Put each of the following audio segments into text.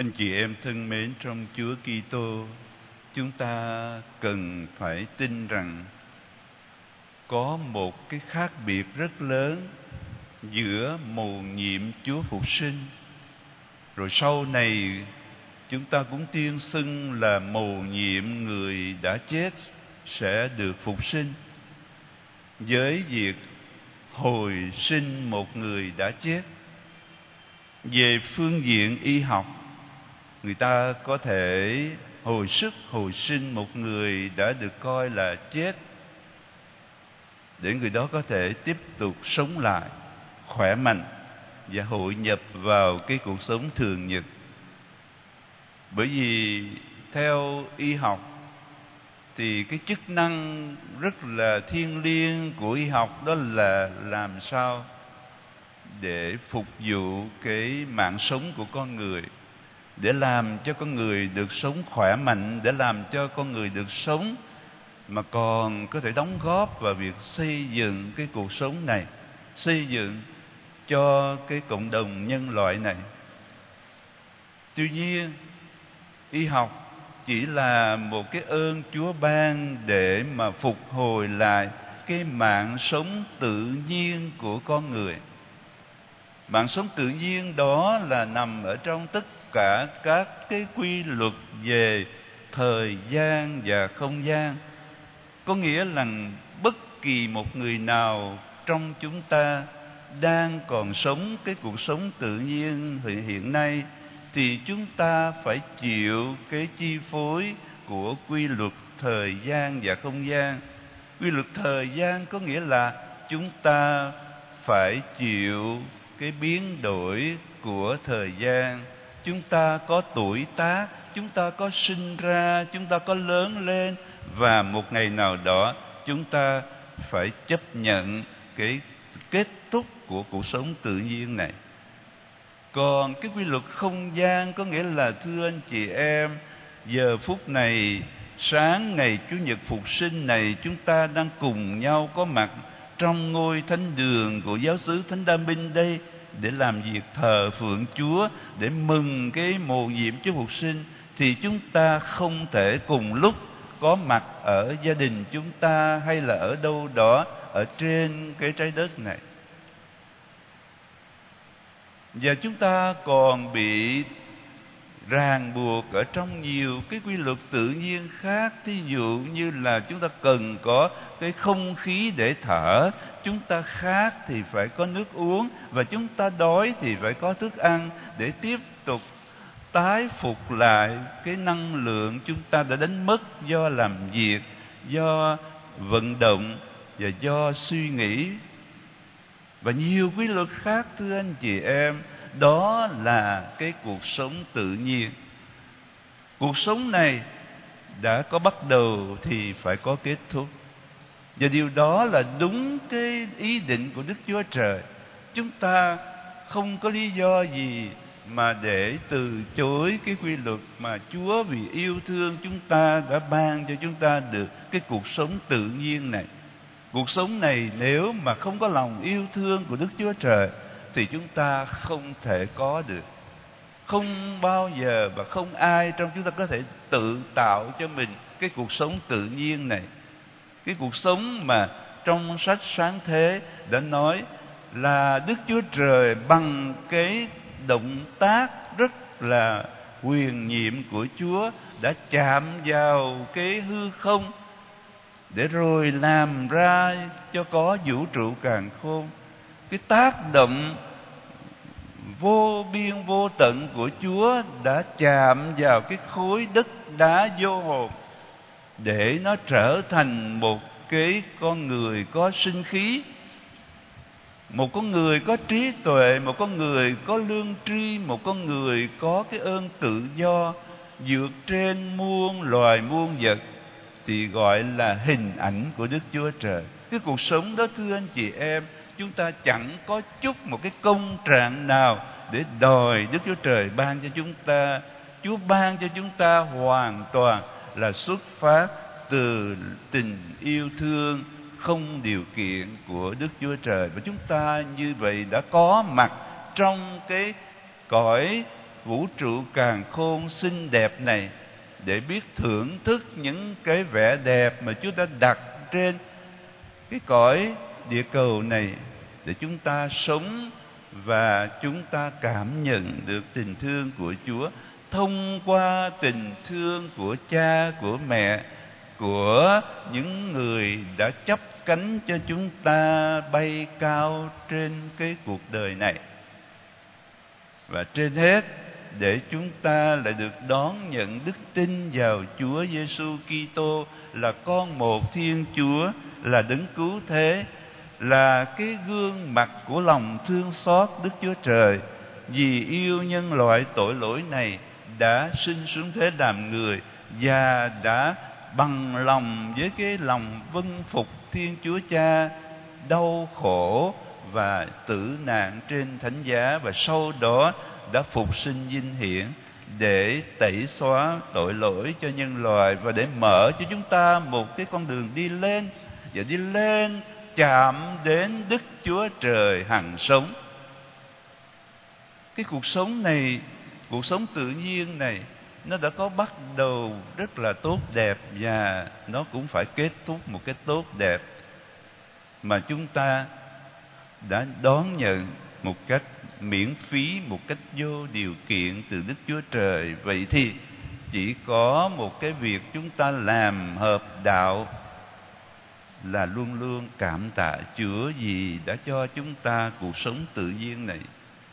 Anh chị em thân mến trong Chúa Kitô, chúng ta cần phải tin rằng có một cái khác biệt rất lớn giữa mầu nhiệm Chúa Phục sinh, rồi sau này chúng ta cũng tuyên xưng là mầu nhiệm người đã chết sẽ được phục sinh, với việc hồi sinh một người đã chết. Về phương diện y học, người ta có thể hồi sức, hồi sinh một người đã được coi là chết, để người đó có thể tiếp tục sống lại, khỏe mạnh và hội nhập vào cái cuộc sống thường nhật. Bởi vì theo y học thì cái chức năng rất là thiêng liêng của y học đó là làm sao để phục vụ cái mạng sống của con người, để làm cho con người được sống khỏe mạnh, để làm cho con người được sống mà còn có thể đóng góp vào việc xây dựng cái cuộc sống này, xây dựng cho cái cộng đồng nhân loại này. Tuy nhiên, y học chỉ là một cái ơn Chúa ban để mà phục hồi lại cái mạng sống tự nhiên của con người. Mạng sống tự nhiên đó là nằm ở trong tất cả các cái quy luật về thời gian và không gian. Có nghĩa là bất kỳ một người nào trong chúng ta đang còn sống cái cuộc sống tự nhiên hiện nay thì chúng ta phải chịu cái chi phối của quy luật thời gian và không gian. Quy luật thời gian có nghĩa là chúng ta phải chịu cái biến đổi của thời gian. Chúng ta có tuổi tác, chúng ta có sinh ra, chúng ta có lớn lên, và một ngày nào đó chúng ta phải chấp nhận cái kết thúc của cuộc sống tự nhiên này. Còn cái quy luật không gian có nghĩa là, thưa anh chị em, giờ phút này, sáng ngày Chủ nhật Phục sinh này, chúng ta đang cùng nhau có mặt trong ngôi thánh đường của giáo xứ Thánh Đa Minh đây để làm việc thờ phượng Chúa, để mừng cái mầu nhiệm Chúa Phục sinh, thì chúng ta không thể cùng lúc có mặt ở gia đình chúng ta hay là ở đâu đó ở trên cái trái đất này. Và chúng ta còn bị ràng buộc ở trong nhiều cái quy luật tự nhiên khác. Thí dụ như là chúng ta cần có cái không khí để thở, chúng ta khát thì phải có nước uống, và chúng ta đói thì phải có thức ăn để tiếp tục tái phục lại cái năng lượng chúng ta đã đánh mất do làm việc, do vận động và do suy nghĩ, và nhiều quy luật khác, thưa anh chị em. Đó là cái cuộc sống tự nhiên. Cuộc sống này đã có bắt đầu thì phải có kết thúc, và điều đó là đúng cái ý định của Đức Chúa Trời. Chúng ta không có lý do gì mà để từ chối cái quy luật mà Chúa vì yêu thương chúng ta đã ban cho chúng ta được cái cuộc sống tự nhiên này. Cuộc sống này nếu mà không có lòng yêu thương của Đức Chúa Trời thì chúng ta không thể có được. Không bao giờ và không ai trong chúng ta có thể tự tạo cho mình cái cuộc sống tự nhiên này. Cái cuộc sống mà trong sách Sáng Thế đã nói là Đức Chúa Trời bằng cái động tác rất là huyền nhiệm của Chúa đã chạm vào cái hư không để rồi làm ra cho có vũ trụ càn khôn. Cái tác động vô biên vô tận của Chúa đã chạm vào cái khối đất đá vô hồn để nó trở thành một cái con người có sinh khí, một con người có trí tuệ, một con người có lương tri, một con người có cái ơn tự do vượt trên muôn loài muôn vật, thì gọi là hình ảnh của Đức Chúa Trời. Cái cuộc sống đó, thưa anh chị em, chúng ta chẳng có chút một cái công trạng nào để đòi Đức Chúa Trời ban cho chúng ta. Chúa ban cho chúng ta hoàn toàn là xuất phát từ tình yêu thương không điều kiện của Đức Chúa Trời. Và chúng ta như vậy đã có mặt trong cái cõi vũ trụ càn khôn xinh đẹp này, để biết thưởng thức những cái vẻ đẹp mà Chúa đã đặt trên cái cõi địa cầu này, để chúng ta sống và chúng ta cảm nhận được tình thương của Chúa thông qua tình thương của cha, của mẹ, của những người đã chắp cánh cho chúng ta bay cao trên cái cuộc đời này. Và trên hết, để chúng ta lại được đón nhận đức tin vào Chúa Giêsu Kitô là con một Thiên Chúa, là đấng cứu thế, là cái gương mặt của lòng thương xót Đức Chúa Trời, vì yêu nhân loại tội lỗi này đã sinh xuống thế làm người, và đã bằng lòng với cái lòng vâng phục Thiên Chúa Cha, đau khổ và tử nạn trên thánh giá, và sau đó đã phục sinh vinh hiển để tẩy xóa tội lỗi cho nhân loại, và để mở cho chúng ta một cái con đường đi lên, và đi lên chạm đến Đức Chúa Trời hằng sống. Cái cuộc sống này, cuộc sống tự nhiên này, nó đã có bắt đầu rất là tốt đẹp, và nó cũng phải kết thúc một cái tốt đẹp mà chúng ta đã đón nhận một cách miễn phí, một cách vô điều kiện từ Đức Chúa Trời. Vậy thì chỉ có một cái việc chúng ta làm hợp đạo là luôn luôn cảm tạ Chúa vì đã cho chúng ta cuộc sống tự nhiên này.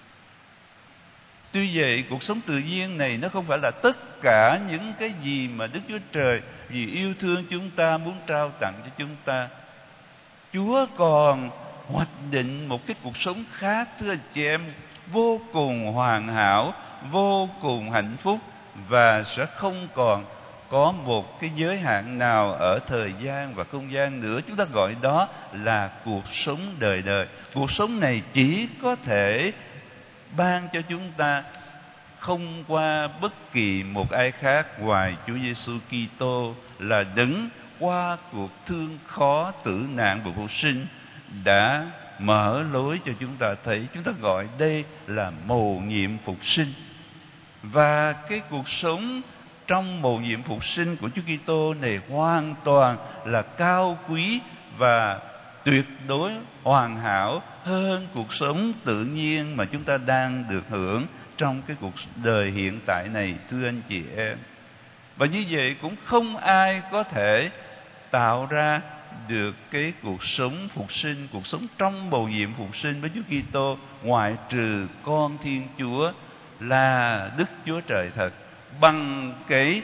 Tuy vậy, cuộc sống tự nhiên này nó không phải là tất cả những cái gì mà Đức Chúa Trời vì yêu thương chúng ta muốn trao tặng cho chúng ta. Chúa còn hoạch định một cái cuộc sống khác, thưa anh chị em, vô cùng hoàn hảo, vô cùng hạnh phúc, và sẽ không còn có một cái giới hạn nào ở thời gian và không gian nữa. Chúng ta gọi đó là cuộc sống đời đời. Cuộc sống này chỉ có thể ban cho chúng ta không qua bất kỳ một ai khác ngoài Chúa Giêsu Kitô, là đấng qua cuộc thương khó, tử nạn và phục sinh đã mở lối cho chúng ta thấy. Chúng ta gọi đây là mầu nhiệm phục sinh. Và cái cuộc sống trong mầu nhiệm phục sinh của Chúa Kitô này hoàn toàn là cao quý và tuyệt đối hoàn hảo hơn cuộc sống tự nhiên mà chúng ta đang được hưởng trong cái cuộc đời hiện tại này, thưa anh chị em. Và như vậy cũng không ai có thể tạo ra được cái cuộc sống phục sinh, cuộc sống trong mầu nhiệm phục sinh với Chúa Kitô, ngoại trừ con Thiên Chúa là Đức Chúa Trời thật, bằng cái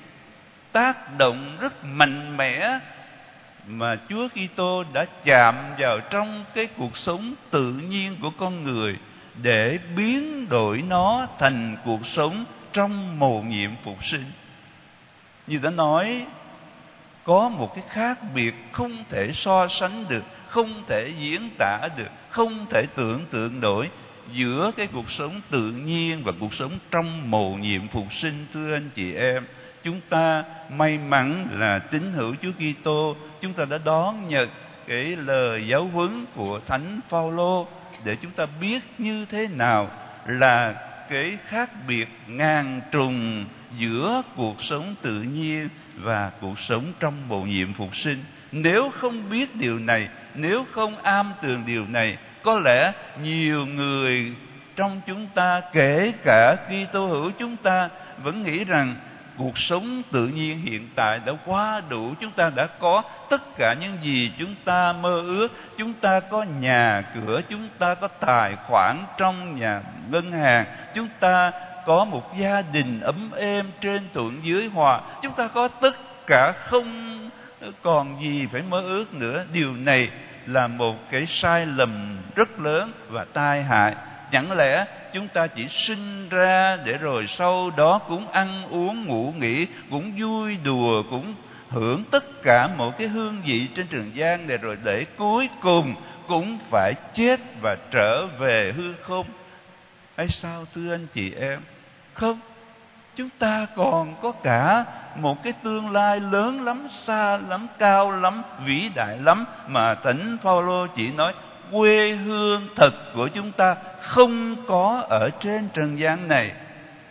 tác động rất mạnh mẽ mà Chúa Kitô đã chạm vào trong cái cuộc sống tự nhiên của con người, để biến đổi nó thành cuộc sống trong mầu nhiệm phục sinh. Như đã nói, có một cái khác biệt không thể so sánh được, không thể diễn tả được, không thể tưởng tượng nổi giữa cái cuộc sống tự nhiên và cuộc sống trong mầu nhiệm phục sinh, thưa anh chị em. Chúng ta may mắn là tín hữu Chúa Kitô, chúng ta đã đón nhận cái lời giáo huấn của Thánh Phaolô để chúng ta biết như thế nào là cái khác biệt ngàn trùng giữa cuộc sống tự nhiên và cuộc sống trong mầu nhiệm phục sinh. Nếu không biết điều này, nếu không am tường điều này, có lẽ nhiều người trong chúng ta, kể cả Kitô hữu chúng ta, vẫn nghĩ rằng cuộc sống tự nhiên hiện tại đã quá đủ. Chúng ta đã có tất cả những gì chúng ta mơ ước. Chúng ta có nhà cửa, chúng ta có tài khoản trong nhà ngân hàng, chúng ta có một gia đình ấm êm trên thuận dưới hòa. Chúng ta có tất cả, không còn gì phải mơ ước nữa. Điều này là một cái sai lầm rất lớn và tai hại. Chẳng lẽ chúng ta chỉ sinh ra để rồi sau đó cũng ăn uống ngủ nghỉ, cũng vui đùa, cũng hưởng tất cả một cái hương vị trên trần gian này, rồi để cuối cùng cũng phải chết và trở về hư không? Hay sao, thưa anh chị em? Không, chúng ta còn có cả một cái tương lai lớn lắm, xa lắm, cao lắm, vĩ đại lắm, mà Thánh Phaolô chỉ nói quê hương thật của chúng ta không có ở trên trần gian này.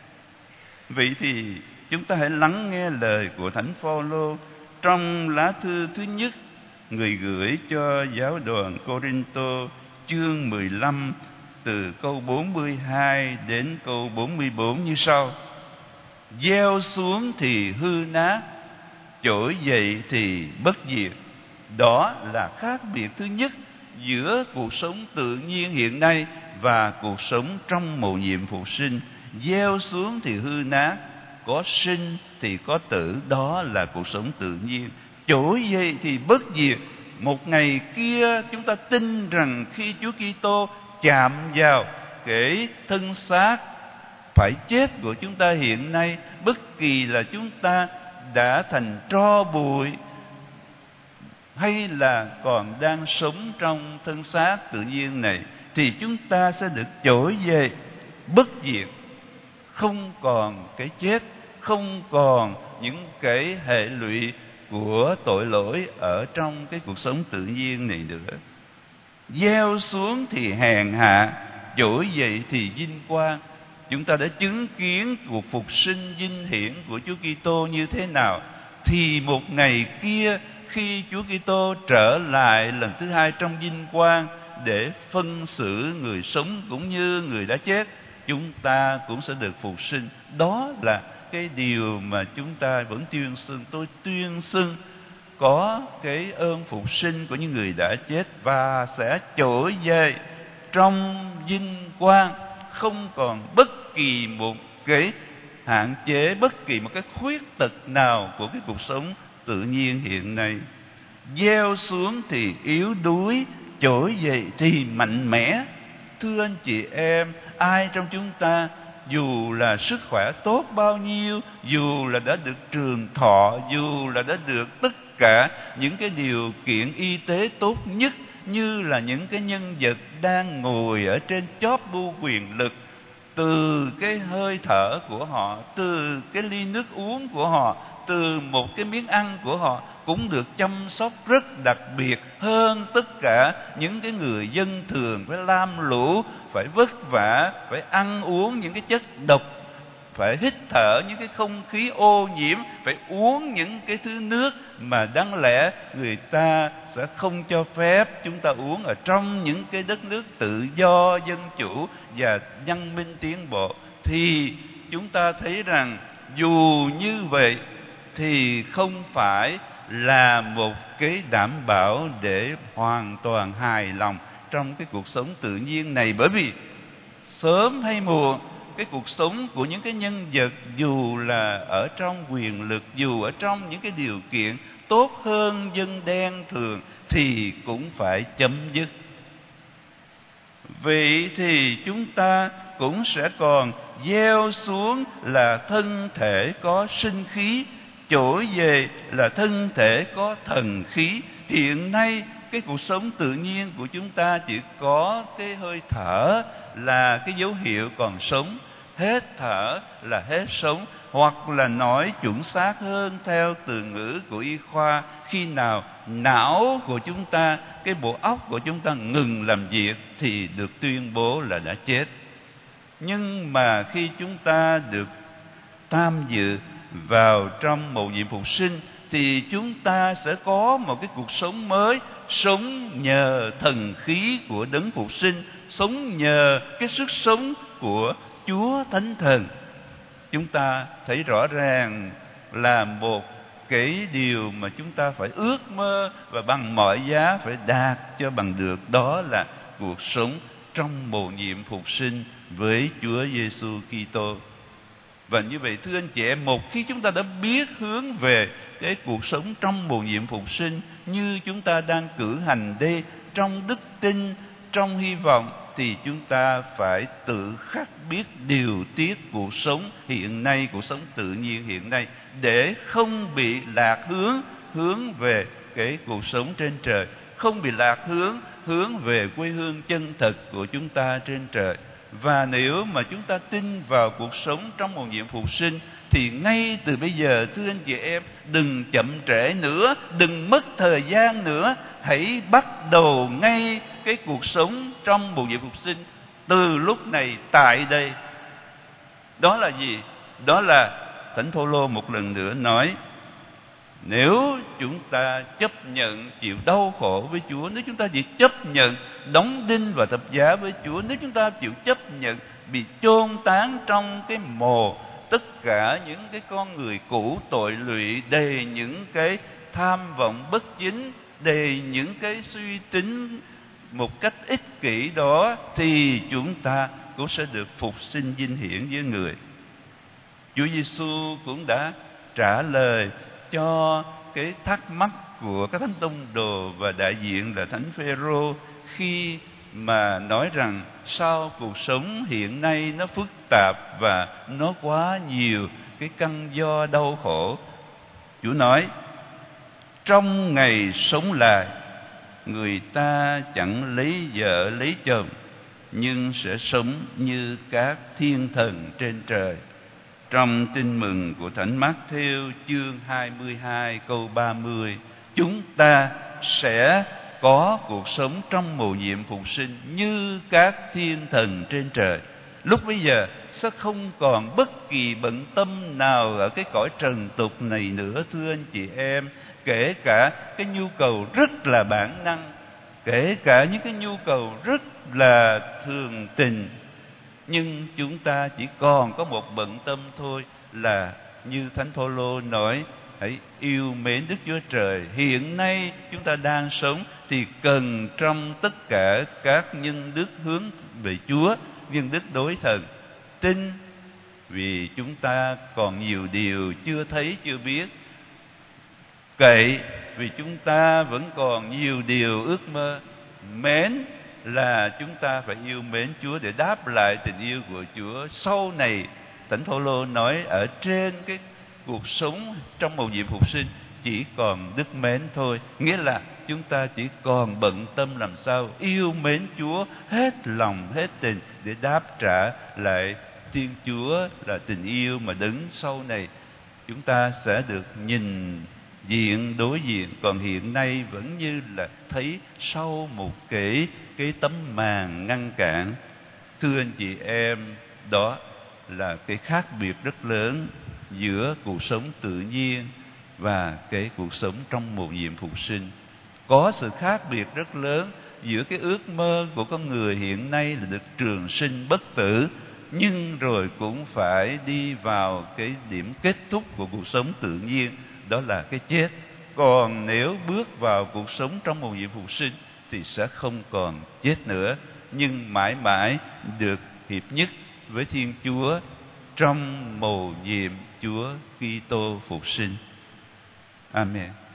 Vậy thì chúng ta hãy lắng nghe lời của Thánh Phaolô trong lá thư thứ nhất người gửi cho giáo đoàn Cô-rinh-tô, chương 15 từ câu 42 đến câu 44 như sau: gieo xuống thì hư nát, trỗi dậy thì bất diệt. Đó là khác biệt thứ nhất giữa cuộc sống tự nhiên hiện nay và cuộc sống trong mầu nhiệm phục sinh. Gieo xuống thì hư nát, có sinh thì có tử, đó là cuộc sống tự nhiên. Trỗi dậy thì bất diệt. Một ngày kia chúng ta tin rằng khi Chúa Kitô chạm vào cái thân xác phải chết của chúng ta hiện nay, bất kỳ là chúng ta đã thành tro bụi hay là còn đang sống trong thân xác tự nhiên này, thì chúng ta sẽ được trỗi dậy bất diệt, không còn cái chết, không còn những cái hệ lụy của tội lỗi ở trong cái cuộc sống tự nhiên này nữa. Gieo xuống thì hèn hạ, trỗi dậy thì vinh quang. Chúng ta đã chứng kiến cuộc phục sinh vinh hiển của Chúa Kitô như thế nào, thì một ngày kia khi Chúa Kitô trở lại lần thứ hai trong vinh quang để phân xử người sống cũng như người đã chết, chúng ta cũng sẽ được phục sinh. Đó là cái điều mà chúng ta vẫn tuyên xưng. Tôi tuyên xưng có cái ơn phục sinh của những người đã chết và sẽ trỗi dậy trong vinh quang, không còn bất kỳ một cái hạn chế, bất kỳ một cái khuyết tật nào của cái cuộc sống tự nhiên hiện nay. Gieo xuống thì yếu đuối, trỗi dậy thì mạnh mẽ. Thưa anh chị em, ai trong chúng ta dù là sức khỏe tốt bao nhiêu, dù là đã được trường thọ, dù là đã được tất cả những cái điều kiện y tế tốt nhất, như là những cái nhân vật đang ngồi ở trên chóp bu quyền lực, từ cái hơi thở của họ, từ cái ly nước uống của họ, từ một cái miếng ăn của họ cũng được chăm sóc rất đặc biệt hơn tất cả những cái người dân thường phải lam lũ, phải vất vả, phải ăn uống những cái chất độc, phải hít thở những cái không khí ô nhiễm, phải uống những cái thứ nước mà đáng lẽ người ta sẽ không cho phép chúng ta uống ở trong những cái đất nước tự do, dân chủ và văn minh tiến bộ. Thì chúng ta thấy rằng dù như vậy thì không phải là một cái đảm bảo để hoàn toàn hài lòng trong cái cuộc sống tự nhiên này. Bởi vì sớm hay muộn, cái cuộc sống của những cái nhân vật dù là ở trong quyền lực, dù ở trong những cái điều kiện tốt hơn dân đen thường thì cũng phải chấm dứt. Vậy thì chúng ta cũng sẽ còn gieo xuống là thân thể có sinh khí, trỗi về là thân thể có thần khí. Hiện nay cái cuộc sống tự nhiên của chúng ta chỉ có cái hơi thở là cái dấu hiệu còn sống, hết thở là hết sống, hoặc là nói chuẩn xác hơn theo từ ngữ của y khoa, khi nào não của chúng ta, cái bộ óc của chúng ta ngừng làm việc thì được tuyên bố là đã chết. Nhưng mà khi chúng ta được tham dự vào trong mầu nhiệm phục sinh thì chúng ta sẽ có một cái cuộc sống mới, sống nhờ thần khí của đấng phục sinh, sống nhờ cái sức sống của Chúa Thánh Thần. Chúng ta thấy rõ ràng là một cái điều mà chúng ta phải ước mơ và bằng mọi giá phải đạt cho bằng được, đó là cuộc sống trong mầu nhiệm phục sinh với Chúa Giêsu Kitô. Và như vậy thưa anh chị em, một khi chúng ta đã biết hướng về cái cuộc sống trong mầu nhiệm phục sinh như chúng ta đang cử hành đây, trong đức tin, trong hy vọng, thì chúng ta phải tự khắc biết điều tiết cuộc sống hiện nay, cuộc sống tự nhiên hiện nay, để không bị lạc hướng về cái cuộc sống trên trời, không bị lạc hướng về quê hương chân thực của chúng ta trên trời. Và nếu mà chúng ta tin vào cuộc sống trong mầu nhiệm phục sinh thì ngay từ bây giờ, thưa anh chị em, đừng chậm trễ nữa, đừng mất thời gian nữa, hãy bắt đầu ngay cái cuộc sống trong mầu nhiệm phục sinh từ lúc này tại đây. Đó là gì? Đó là Thánh Phaolô một lần nữa nói, nếu chúng ta chấp nhận chịu đau khổ với Chúa, nếu chúng ta chỉ chấp nhận đóng đinh và thập giá với Chúa, nếu chúng ta chịu chấp nhận bị chôn tán trong cái mồ tất cả những cái con người cũ tội lụy, đầy những cái tham vọng bất chính, đầy những cái suy tính một cách ích kỷ đó, thì chúng ta cũng sẽ được phục sinh vinh hiển với người. Chúa Giêsu cũng đã trả lời cho cái thắc mắc của các thánh tông đồ và đại diện là Thánh Phêrô, khi mà nói rằng sao cuộc sống hiện nay nó phức tạp và nó quá nhiều cái căn do đau khổ. Chúa nói, trong ngày sống lại, người ta chẳng lấy vợ lấy chồng, nhưng sẽ sống như các thiên thần trên trời. Trong Tin mừng của Thánh Mát-thêu chương 22 câu 30, chúng ta sẽ có cuộc sống trong mầu nhiệm phục sinh như các thiên thần trên trời. Lúc bấy giờ sẽ không còn bất kỳ bận tâm nào ở cái cõi trần tục này nữa, thưa anh chị em. Kể cả cái nhu cầu rất là bản năng, kể cả những cái nhu cầu rất là thường tình, nhưng chúng ta chỉ còn có một bận tâm thôi, là như Thánh Phaolô nói, hãy yêu mến Đức Chúa Trời. Hiện nay chúng ta đang sống thì cần trong tất cả các nhân đức hướng về Chúa, nhân đức đối thần. Tin vì chúng ta còn nhiều điều chưa thấy chưa biết. Cậy vì chúng ta vẫn còn nhiều điều ước mơ. Mến là chúng ta phải yêu mến Chúa để đáp lại tình yêu của Chúa. Sau này Thánh Phaolô nói ở trên cái cuộc sống trong mầu nhiệm phục sinh chỉ còn đức mến thôi. Nghĩa là chúng ta chỉ còn bận tâm làm sao yêu mến Chúa hết lòng hết tình để đáp trả lại Thiên Chúa là tình yêu mà đứng sau này chúng ta sẽ được nhìn diện đối diện. Còn hiện nay vẫn như là thấy sau một cái tấm màn ngăn cản. Thưa anh chị em, đó là cái khác biệt rất lớn giữa cuộc sống tự nhiên và cái cuộc sống trong mầu nhiệm phục sinh. Có sự khác biệt rất lớn giữa cái ước mơ của con người hiện nay là được trường sinh bất tử, nhưng rồi cũng phải đi vào cái điểm kết thúc của cuộc sống tự nhiên, đó là cái chết. Còn nếu bước vào cuộc sống trong mầu nhiệm phục sinh thì sẽ không còn chết nữa, nhưng mãi mãi được hiệp nhất với Thiên Chúa trong mầu nhiệm Chúa Kitô phục sinh. Amen.